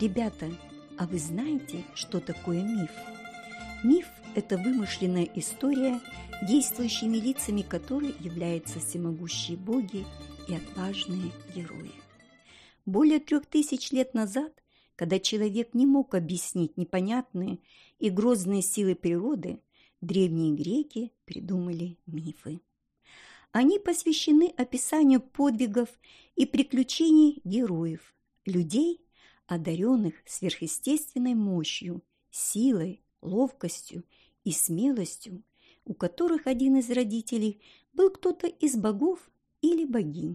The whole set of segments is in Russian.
Ребята, а вы знаете, что такое миф? Миф – это вымышленная история, действующими лицами которой являются всемогущие боги и отважные герои. Более 3000 лет назад, когда человек не мог объяснить непонятные и грозные силы природы, древние греки придумали мифы. Они посвящены описанию подвигов и приключений героев, людей, одаренных сверхъестественной мощью, силой, ловкостью и смелостью, у которых один из родителей был кто-то из богов или богинь.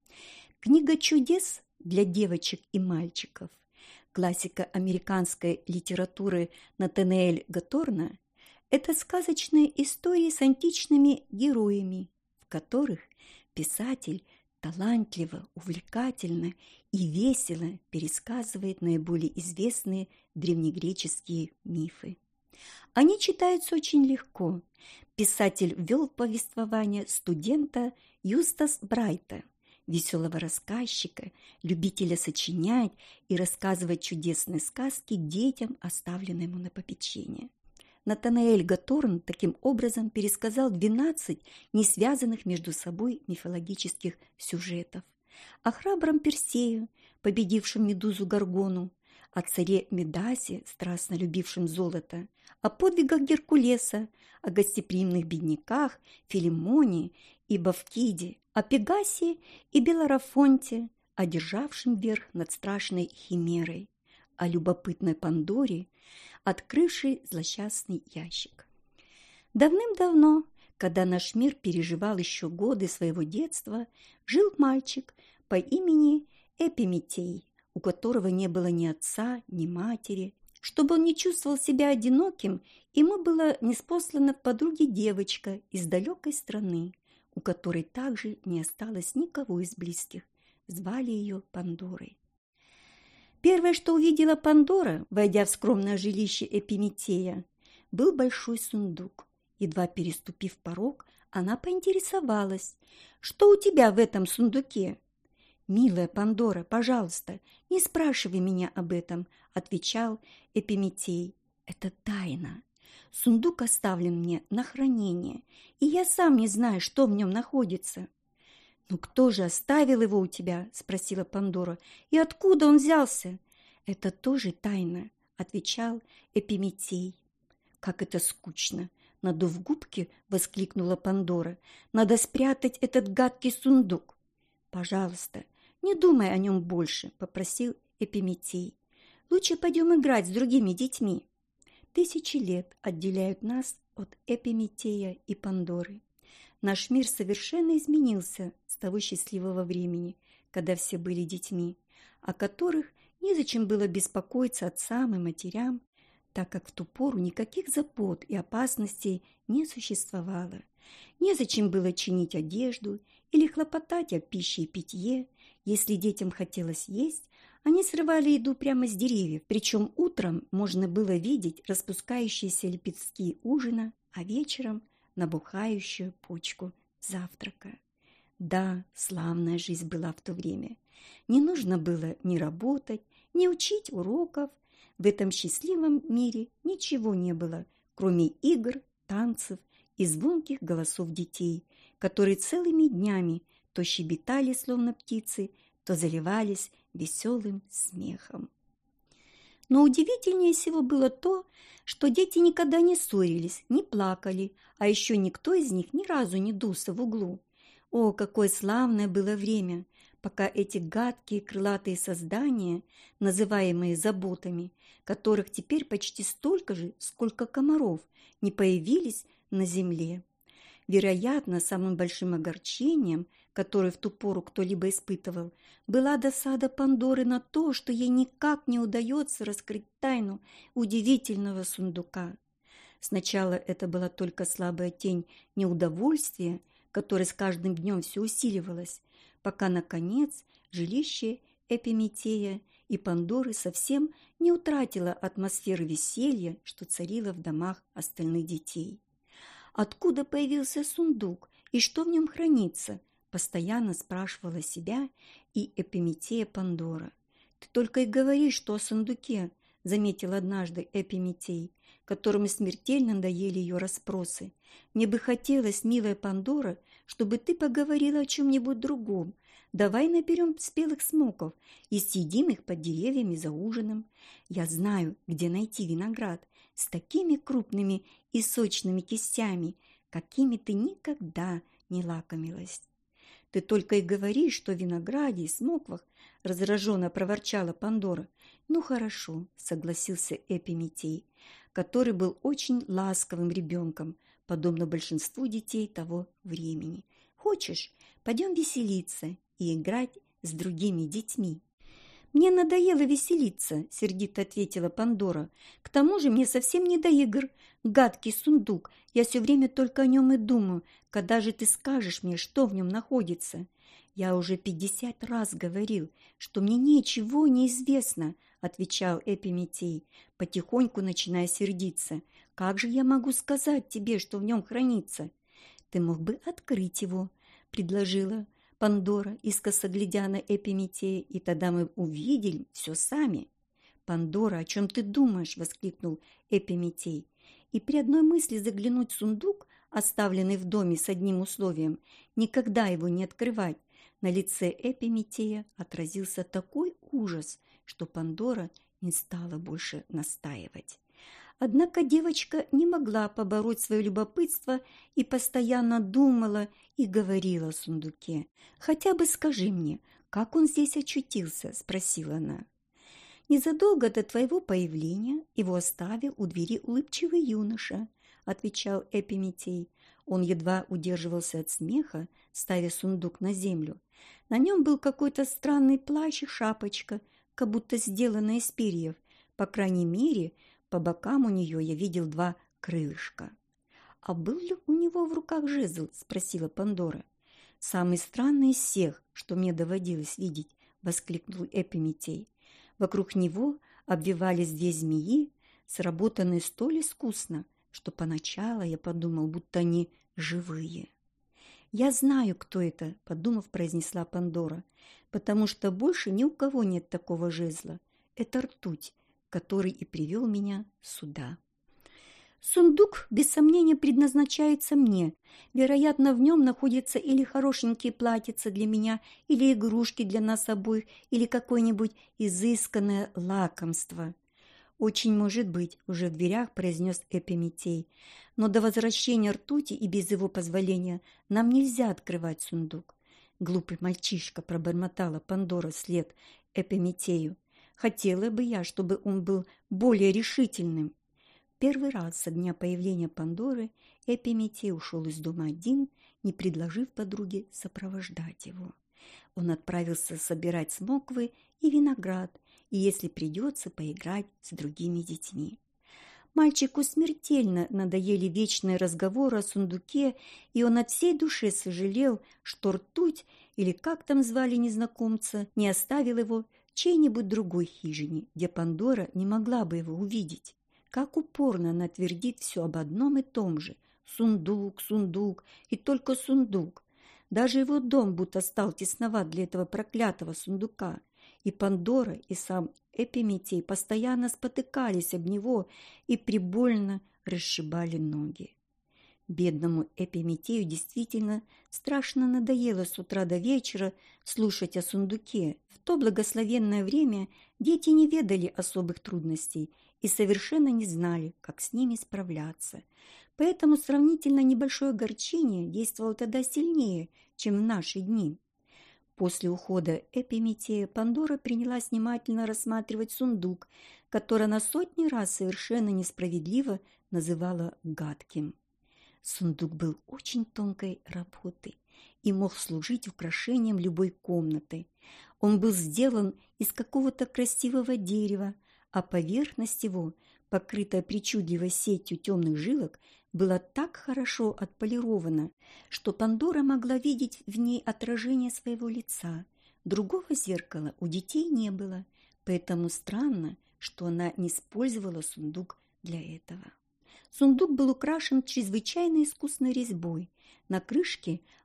Книга чудес для девочек и мальчиков, классика американской литературы Натанаэль Гаторна – это сказочные истории с античными героями, в которых писатель талантливо, увлекательно и весело пересказывает наиболее известные древнегреческие мифы. Они читаются очень легко. Писатель ввел в повествование студента Юстас Брайта, веселого рассказчика, любителя сочинять и рассказывать чудесные сказки детям, оставленным ему на попечение. Натанаэль Гаторн таким образом пересказал 12 несвязанных между собой мифологических сюжетов о храбром Персее, победившем Медузу Горгону, о царе Мидасе, страстно любившем золото, о подвигах Геркулеса, о гостеприимных бедняках Филимоне и Бавкиде, о Пегасе и Беларафонте, одержавшем верх над страшной химерой, о любопытной Пандоре, открывшей злосчастный ящик. Давным-давно, когда наш мир переживал еще годы своего детства, жил мальчик по имени Эпиметей, у которого не было ни отца, ни матери. Чтобы он не чувствовал себя одиноким, ему была ниспослана в подруги девочка из далекой страны, у которой также не осталось никого из близких. Звали ее Пандорой. Первое, что увидела Пандора, войдя в скромное жилище Эпиметея, был большой сундук. Едва переступив порог, она поинтересовалась: «Что у тебя в этом сундуке?» «Милая Пандора, пожалуйста, не спрашивай меня об этом», – отвечал Эпиметей. «Это тайна. Сундук оставлен мне на хранение, и я сам не знаю, что в нем находится». «Ну кто же оставил его у тебя?» – спросила Пандора. «И откуда он взялся?» «Это тоже тайна», – отвечал Эпиметей. «Как это скучно!» – надув губки, воскликнула Пандора. «Надо спрятать этот гадкий сундук». «Пожалуйста, не думай о нем больше», – попросил Эпиметей. «Лучше пойдем играть с другими детьми». 1000 лет отделяют нас от Эпиметея и Пандоры. Наш мир совершенно изменился с того счастливого времени, когда все были детьми, о которых незачем было беспокоиться отцам и матерям, так как в ту пору никаких забот и опасностей не существовало. Незачем было чинить одежду или хлопотать о пище и питье. Если детям хотелось есть, они срывали еду прямо с деревьев, причем утром можно было видеть распускающиеся лепестки ужина, а вечером – набухающую почку завтрака. Да, славная жизнь была в то время. Не нужно было ни работать, ни учить уроков. В этом счастливом мире ничего не было, кроме игр, танцев и звонких голосов детей, которые целыми днями то щебетали, словно птицы, то заливались веселым смехом. Но удивительнее всего было то, что дети никогда не ссорились, не плакали, а еще никто из них ни разу не дулся в углу. О, какое славное было время, пока эти гадкие крылатые создания, называемые заботами, которых теперь почти столько же, сколько комаров, не появились на земле. Вероятно, самым большим огорчением, которое в ту пору кто-либо испытывал, была досада Пандоры на то, что ей никак не удается раскрыть тайну удивительного сундука. Сначала это была только слабая тень неудовольствия, которое с каждым днем все усиливалось, пока, наконец, жилище Эпиметея и Пандоры совсем не утратило атмосферы веселья, что царило в домах остальных детей. Откуда появился сундук и что в нем хранится, постоянно спрашивала себя и Эпиметея Пандора. «Ты только и говоришь, что о сундуке», – заметил однажды Эпиметей, которому смертельно надоели ее расспросы. «Мне бы хотелось, милая Пандора, чтобы ты поговорила о чем-нибудь другом. Давай наберем спелых смоков и съедим их под деревьями за ужином. Я знаю, где найти виноград с такими крупными и сочными кистями, какими ты никогда не лакомилась». «Ты только и говоришь, что о винограде и смоквах», – раздраженно проворчала Пандора. «Ну хорошо», – согласился Эпиметей, который был очень ласковым ребенком, подобно большинству детей того времени. «Хочешь, пойдем веселиться и играть с другими детьми?» «Мне надоело веселиться», – сердито ответила Пандора. «К тому же мне совсем не до игр. Гадкий сундук, я все время только о нем и думаю. Когда же ты скажешь мне, что в нем находится?» «Я уже 50 раз говорил, что мне ничего не известно», – отвечал Эпиметей, потихоньку начиная сердиться. «Как же я могу сказать тебе, что в нем хранится?» «Ты мог бы открыть его», – предложила Пандора, искоса глядя на Эпиметея, «и тогда мы увидели все сами». «Пандора, о чем ты думаешь?» – воскликнул Эпиметей. И при одной мысли заглянуть в сундук, оставленный в доме с одним условием – никогда его не открывать, на лице Эпиметея отразился такой ужас, что Пандора не стала больше настаивать. Однако девочка не могла побороть свое любопытство и постоянно думала и говорила о сундуке. «Хотя бы скажи мне, как он здесь очутился?» – спросила она. «Незадолго до твоего появления его оставил у двери улыбчивый юноша», – отвечал Эпиметей. Он едва удерживался от смеха, ставя сундук на землю. На нем был какой-то странный плащ и шапочка, как будто сделанная из перьев. По крайней мере, по бокам у нее я видел 2 крылышка. «А был ли у него в руках жезл?» – спросила Пандора. «Самый странный из всех, что мне доводилось видеть», – воскликнул Эпиметей. Вокруг него обвивались 2 змеи, сработанные столь искусно, что поначалу я подумал, будто они живые. «Я знаю, кто это», – подумав, произнесла Пандора, «потому что больше ни у кого нет такого жезла. Это ртуть, который и привел меня сюда». «Сундук, без сомнения, предназначается мне. Вероятно, в нем находятся или хорошенькие платьица для меня, или игрушки для нас обоих, или какое-нибудь изысканное лакомство». «Очень может быть», – уже в дверях произнес Эпиметей. «Но до возвращения ртути и без его позволения нам нельзя открывать сундук». «Глупый мальчишка», – пробормотала Пандора вслед Эпиметею. «Хотела бы я, чтобы он был более решительным». Первый раз со дня появления Пандоры Эпиметей ушел из дома один, не предложив подруге сопровождать его. Он отправился собирать смоквы и виноград, и, если придется, поиграть с другими детьми. Мальчику смертельно надоели вечные разговоры о сундуке, и он от всей души сожалел, что ртуть, или как там звали незнакомца, не оставил его в чьей-нибудь другой хижине, где Пандора не могла бы его увидеть. Как упорно она твердит все об одном и том же: сундук, сундук и только сундук. Даже его дом будто стал тесноват для этого проклятого сундука. И Пандора, и сам Эпиметей постоянно спотыкались об него и прибольно расшибали ноги. Бедному Эпиметею действительно страшно надоело с утра до вечера слушать о сундуке. В то благословенное время дети не ведали особых трудностей и совершенно не знали, как с ними справляться. Поэтому сравнительно небольшое огорчение действовало тогда сильнее, чем в наши дни. После ухода Эпиметея Пандора принялась внимательно рассматривать сундук, который она сотни раз совершенно несправедливо называла гадким. Сундук был очень тонкой работы и мог служить украшением любой комнаты. Он был сделан из какого-то красивого дерева, а поверхность его, покрытая причудливой сетью темных жилок, была так хорошо отполирована, что Пандора могла видеть в ней отражение своего лица. Другого зеркала у детей не было, поэтому странно, что она не использовала сундук для этого. Сундук был украшен чрезвычайно искусной резьбой. На крышке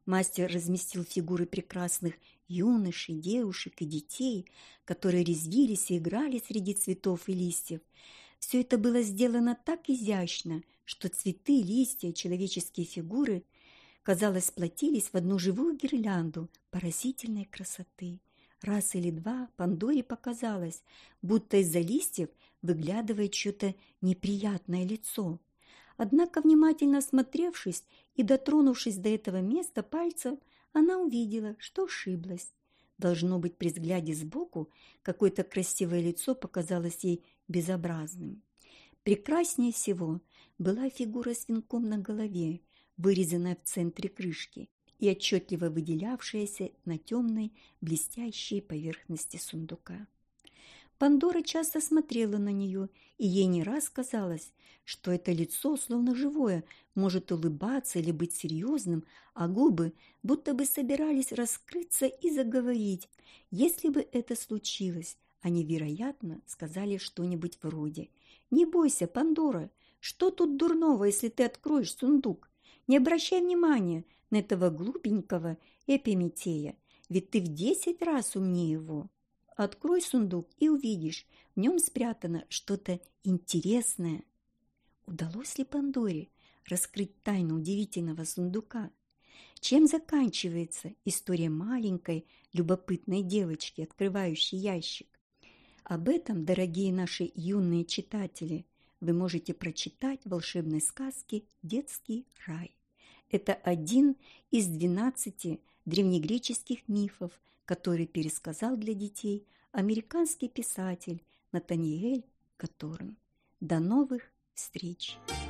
Мастер разместил фигуры прекрасных юношей, девушек и детей, которые резвились и играли среди цветов и листьев. Все это было сделано так изящно, что цветы, листья, человеческие фигуры, казалось, сплотились в одну живую гирлянду поразительной красоты. Раз или два Пандоре показалось, будто из-за листьев выглядывает что-то неприятное лицо. Однако, внимательно осмотревшись и дотронувшись до этого места пальцем, она увидела, что ошиблась. Должно быть, при взгляде сбоку какое-то красивое лицо показалось ей безобразным. Прекраснее всего была фигура с венком на голове, вырезанная в центре крышки и отчетливо выделявшаяся на темной блестящей поверхности сундука. Пандора часто смотрела на нее, и ей не раз казалось, что это лицо, словно живое, может улыбаться или быть серьезным, а губы будто бы собирались раскрыться и заговорить. Если бы это случилось, они, вероятно, сказали что-нибудь вроде: «Не бойся, Пандора, что тут дурного, если ты откроешь сундук? Не обращай внимания на этого глупенького Эпиметея, ведь ты в 10 раз умнее его. Открой сундук и увидишь, в нем спрятано что-то интересное». Удалось ли Пандоре раскрыть тайну удивительного сундука? Чем заканчивается история маленькой любопытной девочки, открывающей ящик? Об этом, дорогие наши юные читатели, вы можете прочитать в волшебной сказке «Детский рай». Это один из 12 древнегреческих мифов, который пересказал для детей американский писатель Натаниэль Готорн. До новых встреч!